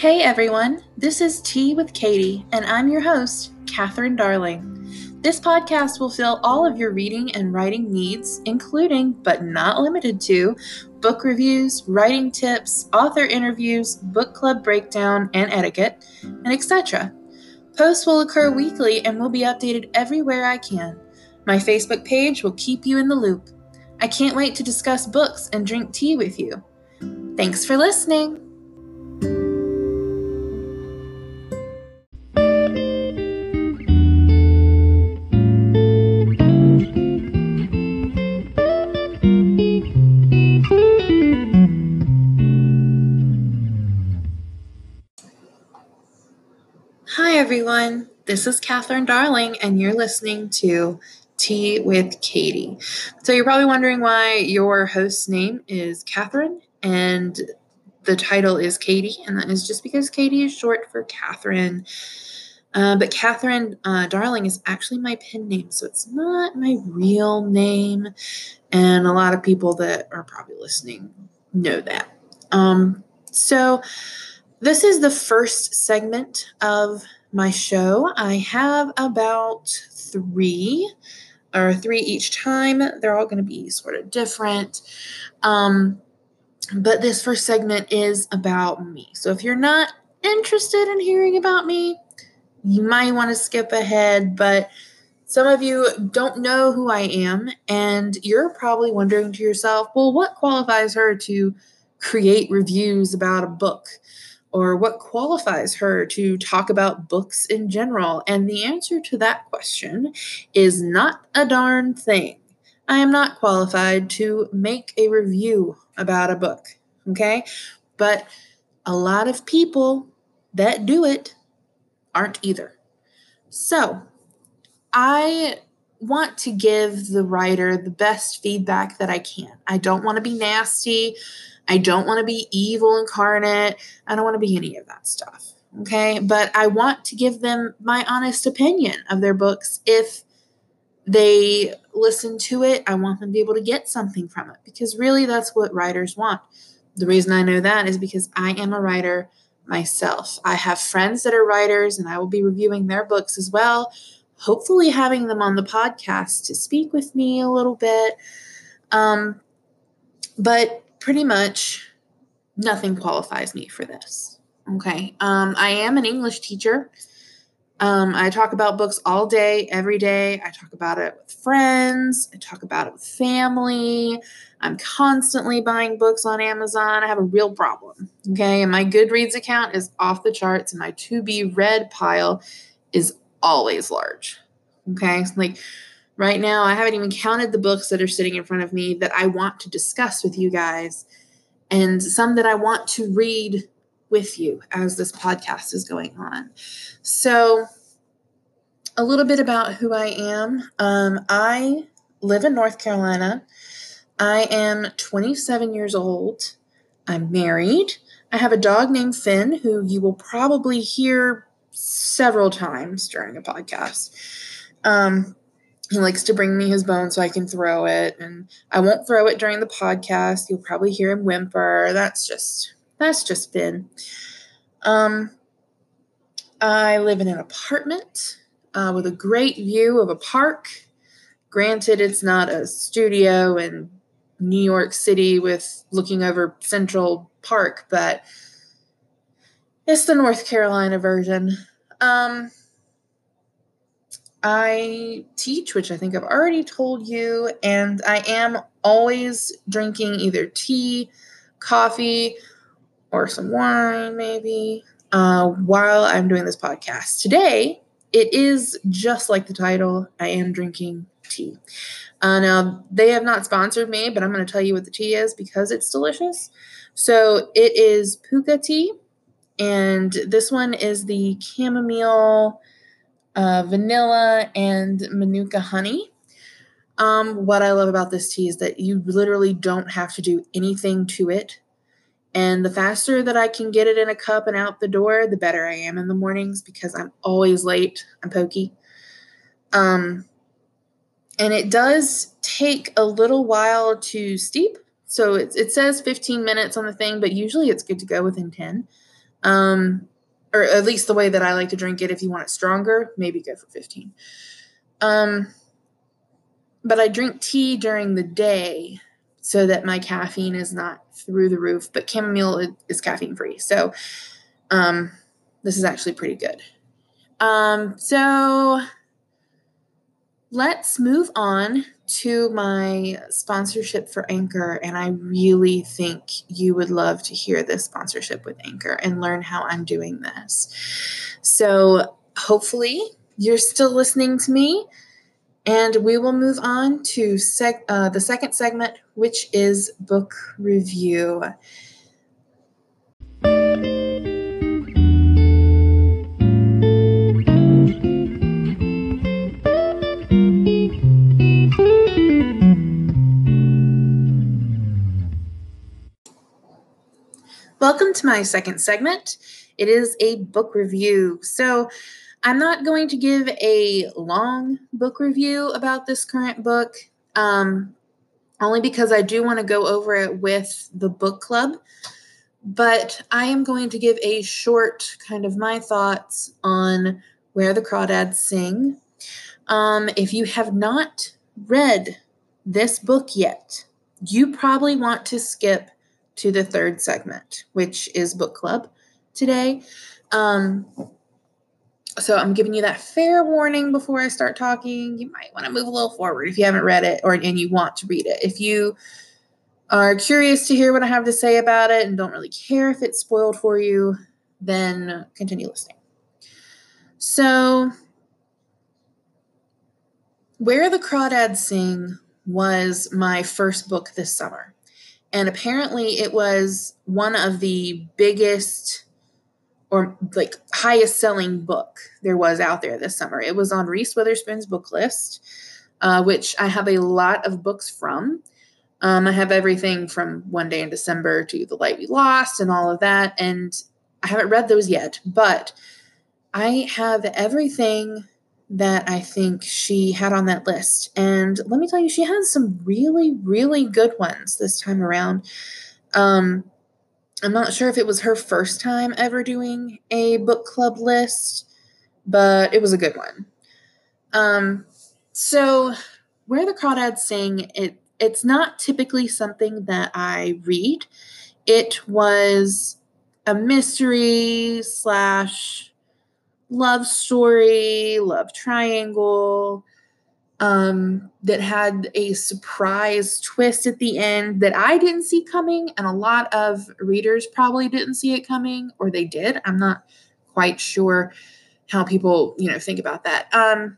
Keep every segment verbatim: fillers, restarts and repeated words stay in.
Hey everyone, this is Tea with Katie, and I'm your host, Catherine Darling. This podcast will fill all of your reading and writing needs, including, but not limited to, book reviews, writing tips, author interviews, book club breakdown and etiquette, and et cetera. Posts will occur weekly and will be updated everywhere I can. My Facebook page will keep you in the loop. I can't wait to discuss books and drink tea with you. Thanks for listening. Hi everyone, this is Catherine Darling, and you're listening to Tea with Katie. So you're probably wondering why your host's name is Catherine and the title is Katie, and that is just because Katie is short for Catherine. Uh, but Catherine uh, Darling is actually my pen name, so it's not my real name, and a lot of people that are probably listening know that. Um, so this is the first segment of my show. I have about three, or three each time. They're all going to be sort of different. Um, but this first segment is about me. So if you're not interested in hearing about me, you might want to skip ahead. But some of you don't know who I am, and you're probably wondering to yourself, well, what qualifies her to create reviews about a book? Or what qualifies her to talk about books in general? And the answer to that question is not a darn thing. I am not qualified to make a review about a book, okay? But a lot of people that do it aren't either. So I want to give the writer the best feedback that I can. I don't want to be nasty. I don't want to be evil incarnate. I don't want to be any of that stuff. Okay. But I want to give them my honest opinion of their books. If they listen to it, I want them to be able to get something from it, because really that's what writers want. The reason I know that is because I am a writer myself. I have friends that are writers, and I will be reviewing their books as well, hopefully having them on the podcast to speak with me a little bit. Um, but pretty much nothing qualifies me for this. Okay. Um, I am an English teacher. Um, I talk about books all day, every day. I talk about it with friends. I talk about it with family. I'm constantly buying books on Amazon. I have a real problem. Okay. And my Goodreads account is off the charts, and my to be read pile is always large. Okay. So like right now, I haven't even counted the books that are sitting in front of me that I want to discuss with you guys, and some that I want to read with you as this podcast is going on. So a little bit about who I am. Um, I live in North Carolina. I am twenty-seven years old. I'm married. I have a dog named Finn, who you will probably hear several times during a podcast. Um, he likes to bring me his bone so I can throw it, and I won't throw it during the podcast. You'll probably hear him whimper. That's just, that's just Finn. Um, I live in an apartment uh, with a great view of a park. Granted, it's not a studio in New York City with looking over Central Park, but it's the North Carolina version. Um, I teach, which I think I've already told you, and I am always drinking either tea, coffee, or some wine maybe uh, while I'm doing this podcast. Today, it is just like the title. I am drinking tea. Uh, now, they have not sponsored me, but I'm going to tell you what the tea is because it's delicious. So it is Pukka tea, and this one is the chamomile, uh, vanilla, and manuka honey. Um, what I love about this tea is that you literally don't have to do anything to it. And the faster that I can get it in a cup and out the door, the better I am in the mornings, because I'm always late. I'm pokey. Um, and it does take a little while to steep. So it, it says fifteen minutes on the thing, but usually it's good to go within ten. Um, or at least the way that I like to drink it. If you want it stronger, maybe go for fifteen. Um, but I drink tea during the day so that my caffeine is not through the roof, but chamomile is caffeine free. So, um, this is actually pretty good. Um, so let's move on to my sponsorship for Anchor. And I really think you would love to hear this sponsorship with Anchor and learn how I'm doing this. So hopefully you're still listening to me, and we will move on to seg- uh, the second segment, which is book review. Welcome to my second segment. It is a book review. So I'm not going to give a long book review about this current book, um, only because I do want to go over it with the book club. But I am going to give a short kind of my thoughts on Where the Crawdads Sing. Um, if you have not read this book yet, you probably want to skip to the third segment, which is book club today. Um, so I'm giving you that fair warning before I start talking. You might want to move a little forward if you haven't read it or and you want to read it. If you are curious to hear what I have to say about it and don't really care if it's spoiled for you, then continue listening. So, Where the Crawdads Sing was my first book this summer. And apparently it was one of the biggest or like highest selling book there was out there this summer. It was on Reese Witherspoon's book list, uh, which I have a lot of books from. Um, I have everything from One Day in December to The Light We Lost and all of that. And I haven't read those yet, but I have everything that I think she had on that list. And let me tell you, she has some really, really good ones this time around. Um, I'm not sure if it was her first time ever doing a book club list, but it was a good one. Um, so Where the Crawdads Sing, it it's not typically something that I read. It was a mystery slash love story, love triangle, um, that had a surprise twist at the end that I didn't see coming, and a lot of readers probably didn't see it coming, or they did. I'm not quite sure how people, you know, think about that. Um,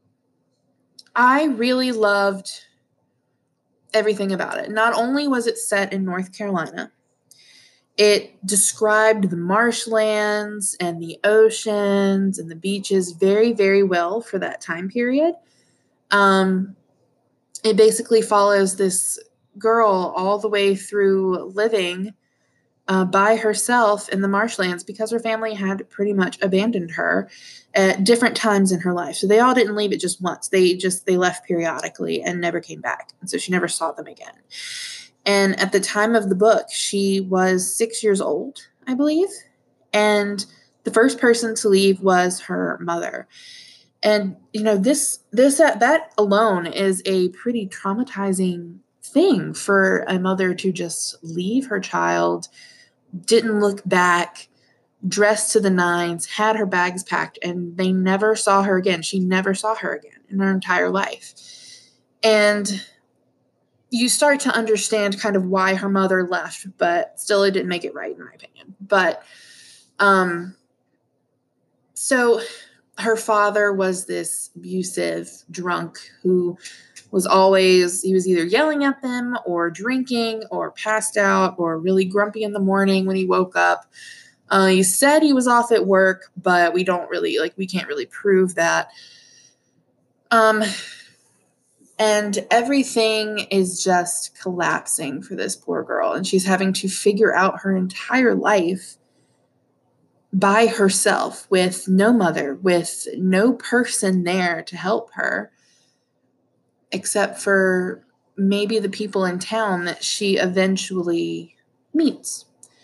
I really loved everything about it. Not only was it set in North Carolina, it described the marshlands and the oceans and the beaches very, very well for that time period. Um, it basically follows this girl all the way through living uh, by herself in the marshlands because her family had pretty much abandoned her at different times in her life. So they all didn't leave it just once. They just they left periodically and never came back. And so she never saw them again. And at the time of the book, she was six years old, I believe. And the first person to leave was her mother. And, you know, this, this, uh, that alone is a pretty traumatizing thing for a mother to just leave her child, didn't look back, dressed to the nines, had her bags packed, and they never saw her again. She never saw her again in her entire life. And you start to understand kind of why her mother left, but still it didn't make it right in my opinion. But, um, so her father was this abusive drunk who was always, he was either yelling at them or drinking or passed out or really grumpy in the morning when he woke up. Uh, he said he was off at work, but we don't really, like, we can't really prove that. Um, and everything is just collapsing for this poor girl. And she's having to figure out her entire life by herself with no mother, with no person there to help her, except for maybe the people in town that she eventually meets.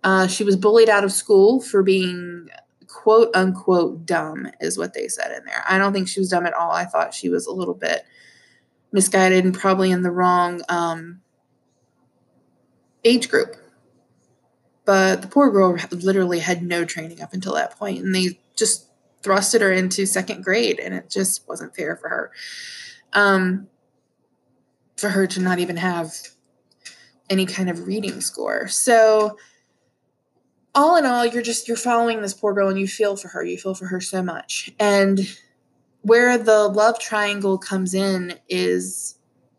Uh, she was bullied out of school for being quote unquote dumb, is what they said in there. I don't think she was dumb at all. I thought she was a little bit misguided and probably in the wrong um, age group. But the poor girl literally had no training up until that point, and they just thrusted her into second grade, and it just wasn't fair for her. Um, for her to not even have any kind of reading score. So all in all, you're just, you're following this poor girl and you feel for her. You feel for her so much. And where the love triangle comes in is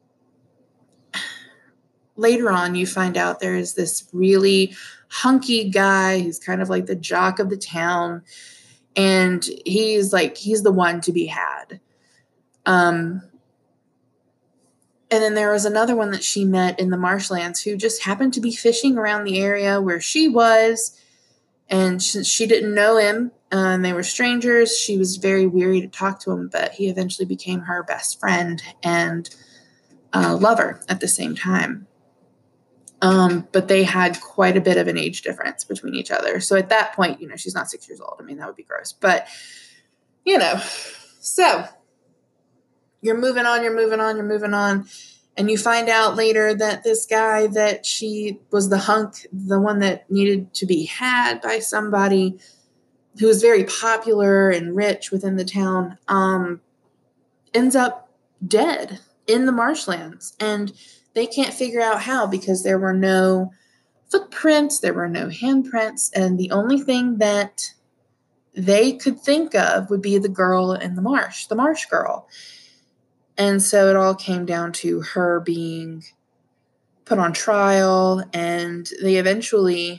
later on, you find out there is this really hunky guy who's kind of like the jock of the town. And he's like, he's the one to be had. Um, and then there was another one that she met in the marshlands who just happened to be fishing around the area where she was. And she, she didn't know him. Um, they were strangers. She was very weary to talk to him, but he eventually became her best friend and uh, lover at the same time. Um, but they had quite a bit of an age difference between each other. So at that point, you know, she's not six years old. I mean, that would be gross. But, you know, so you're moving on, you're moving on, you're moving on. And you find out later that this guy that she was the hunk, the one that needed to be had by somebody who was very popular and rich within the town, um, ends up dead in the marshlands. And they can't figure out how, because there were no footprints, there were no handprints, and the only thing that they could think of would be the girl in the marsh, the marsh girl. And so it all came down to her being put on trial, and they eventually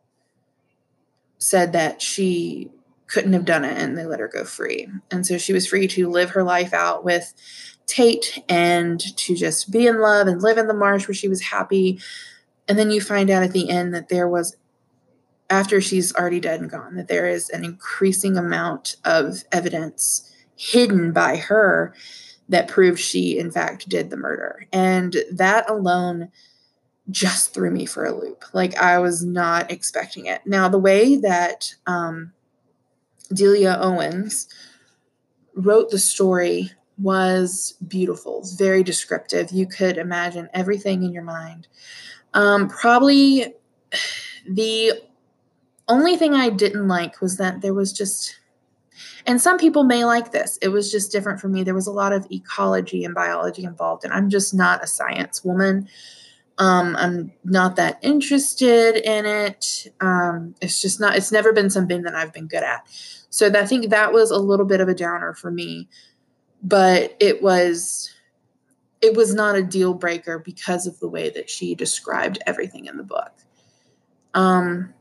said that she couldn't have done it, and they let her go free. And so she was free to live her life out with Tate and to just be in love and live in the marsh where she was happy. And then you find out at the end that there was, after she's already dead and gone, that there is an increasing amount of evidence hidden by her that proved she, in fact, did the murder. And that alone just threw me for a loop. Like, I was not expecting it. Now, the way that um, Delia Owens wrote the story was beautiful, very descriptive. You could imagine everything in your mind. Um, probably the only thing I didn't like was that there was just... And some people may like this. It was just different for me. There was a lot of ecology and biology involved, and I'm just not a science woman. Um, I'm not that interested in it. Um, it's just not, it's never been something that I've been good at. So I think that was a little bit of a downer for me, but it was, it was not a deal breaker because of the way that she described everything in the book. Um,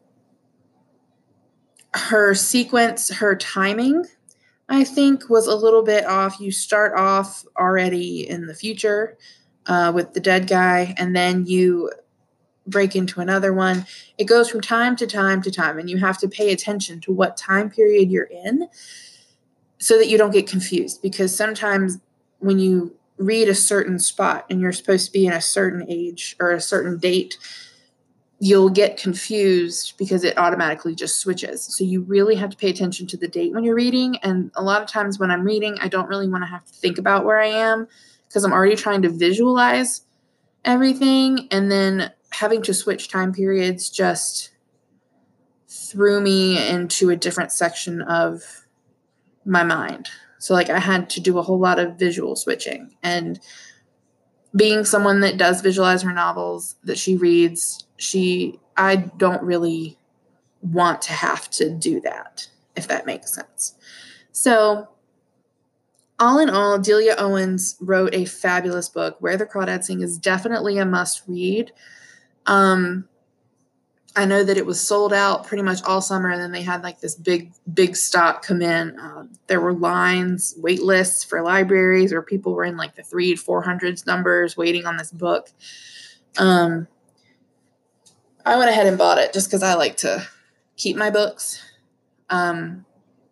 her sequence, her timing, I think, was a little bit off. You start off already in the future uh, with the dead guy, and then you break into another one. It goes from time to time to time, and you have to pay attention to what time period you're in so that you don't get confused. Because sometimes when you read a certain spot and you're supposed to be in a certain age or a certain date, you'll get confused because it automatically just switches. So you really have to pay attention to the date when you're reading. And a lot of times when I'm reading, I don't really want to have to think about where I am because I'm already trying to visualize everything. And then having to switch time periods just threw me into a different section of my mind. So like I had to do a whole lot of visual switching. And being someone that does visualize her novels that she reads, she, I don't really want to have to do that, if that makes sense. So all in all, Delia Owens wrote a fabulous book. Where the Crawdads Sing is definitely a must read. Um, I know that it was sold out pretty much all summer, and then they had like this big, big stock come in. Um, there were lines, wait lists for libraries, or people were in like the three, four hundreds numbers waiting on this book. Um, I went ahead and bought it just because I like to keep my books. Um,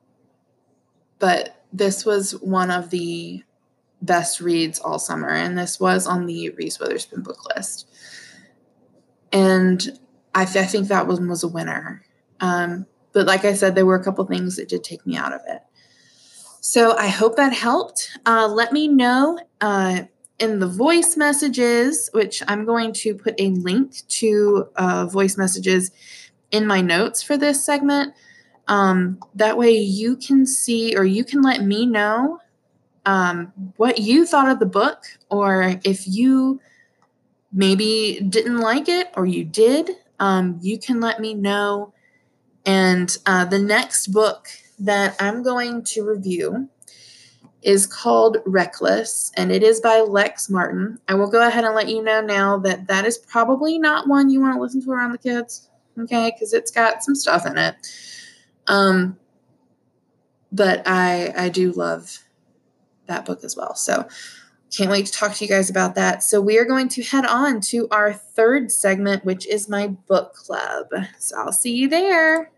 but this was one of the best reads all summer, and this was on the Reese Witherspoon book list. And I, th- I think that one was a winner. Um, but like I said, there were a couple things that did take me out of it. So I hope that helped. Uh, let me know uh, in the voice messages, which I'm going to put a link to uh, voice messages in my notes for this segment. Um, that way you can see, or you can let me know um, what you thought of the book, or if you maybe didn't like it or you did, um, you can let me know. And uh, the next book that I'm going to review is called Reckless, and it is by Lex Martin. I will go ahead and let you know now that that is probably not one you want to listen to around the kids, okay, because it's got some stuff in it. Um, but I I do love that book as well, so can't wait to talk to you guys about that. So we are going to head on to our third segment, which is my book club. So I'll see you there.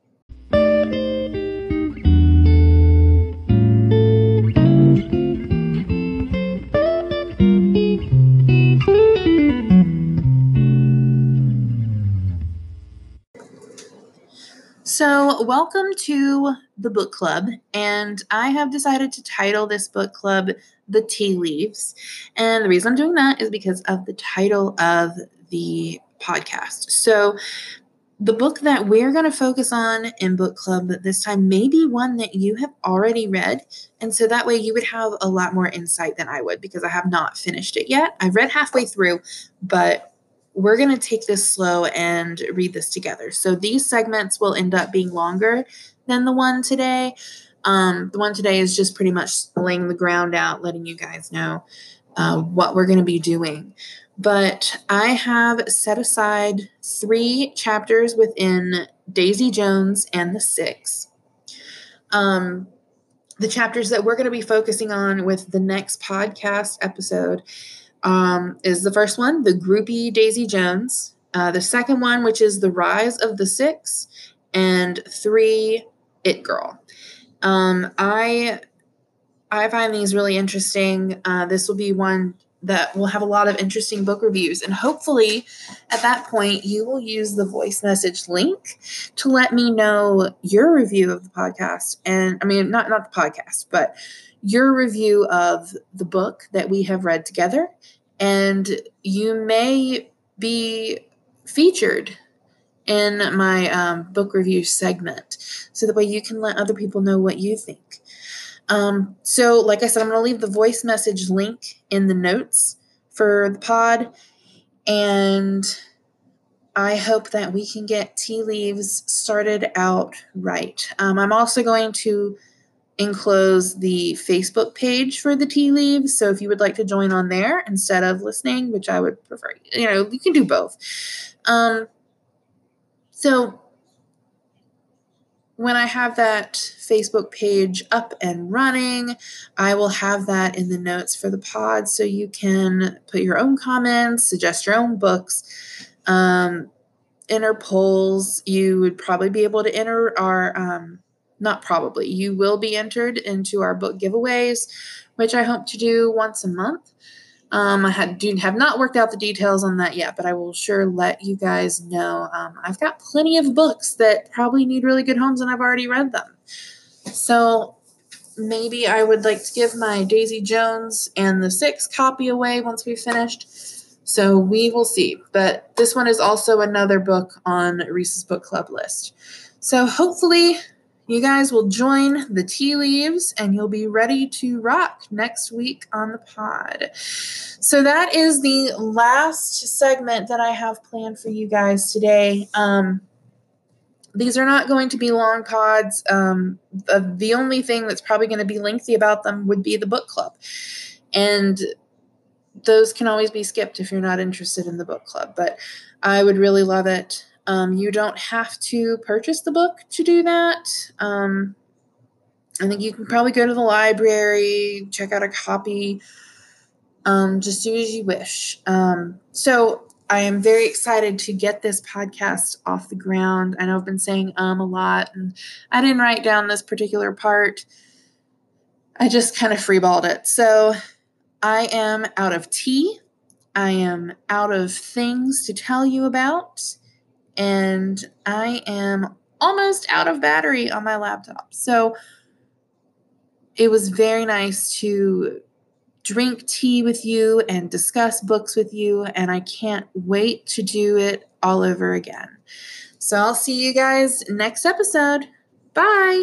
So, welcome to the book club, and I have decided to title this book club The Tea Leaves. And the reason I'm doing that is because of the title of the podcast. So, the book that we're going to focus on in book club this time may be one that you have already read, and so that way you would have a lot more insight than I would, because I have not finished it yet. I've read halfway through, but we're going to take this slow and read this together. So these segments will end up being longer than the one today. Um, the one today is just pretty much laying the ground out, letting you guys know uh, what we're going to be doing. But I have set aside three chapters within Daisy Jones and the Six. Um, the chapters that we're going to be focusing on with the next podcast episode Um, is the first one, The Groupie Daisy Jones. Uh, the second one, which is The Rise of the Six. And three, It Girl. Um, I I find these really interesting. Uh, this will be one that will have a lot of interesting book reviews. And hopefully at that point, you will use the voice message link to let me know your review of the podcast. And I mean, not, not the podcast, but your review of the book that we have read together. And you may be featured in my um, book review segment, so that way you can let other people know what you think. Um, so like I said, I'm going to leave the voice message link in the notes for the pod, and I hope that we can get Tea Leaves started out right. Um, I'm also going to enclose the Facebook page for the Tea Leaves, so if you would like to join on there instead of listening, which I would prefer, you know, you can do both. Um, so when I have that Facebook page up and running, I will have that in the notes for the pod, so you can put your own comments, suggest your own books, um, enter polls. You would probably be able to enter our, um, not probably, you will be entered into our book giveaways, which I hope to do once a month. Um, I had, do, have not worked out the details on that yet, but I will sure let you guys know. Um, I've got plenty of books that probably need really good homes, and I've already read them. So maybe I would like to give my Daisy Jones and the Six copy away once we've finished. So we will see. But this one is also another book on Reese's Book Club list. So hopefully you guys will join the Tea Leaves and you'll be ready to rock next week on the pod. So that is the last segment that I have planned for you guys today. Um, these are not going to be long pods. Um, the, the only thing that's probably going to be lengthy about them would be the book club. And those can always be skipped if you're not interested in the book club. But I would really love it. Um, you don't have to purchase the book to do that. Um, I think you can probably go to the library, check out a copy, um, just do as you wish. Um, so I am very excited to get this podcast off the ground. I know I've been saying um a lot, and I didn't write down this particular part. I just kind of freeballed it. So I am out of tea. I am out of things to tell you about. and I am almost out of battery on my laptop. So it was very nice to drink tea with you and discuss books with you, and I can't wait to do it all over again. So I'll see you guys next episode. Bye!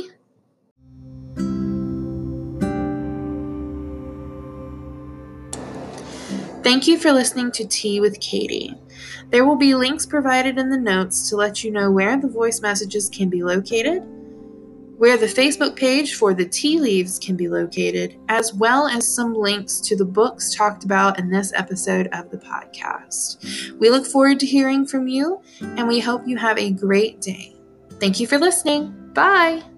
Thank you for listening to Tea with Katie. There will be links provided in the notes to let you know where the voice messages can be located, where the Facebook page for the tea leaves can be located, as well as some links to the books talked about in this episode of the podcast. We look forward to hearing from you, and we hope you have a great day. Thank you for listening. Bye!